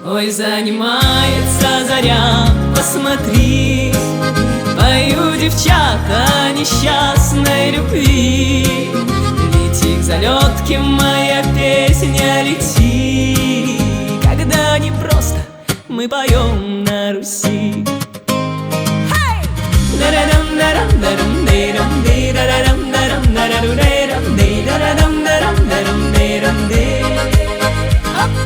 Ой, занимается заря, посмотри, поют девчата о несчастной любви. Лети к залетке, моя песня, лети, когда не просто мы поем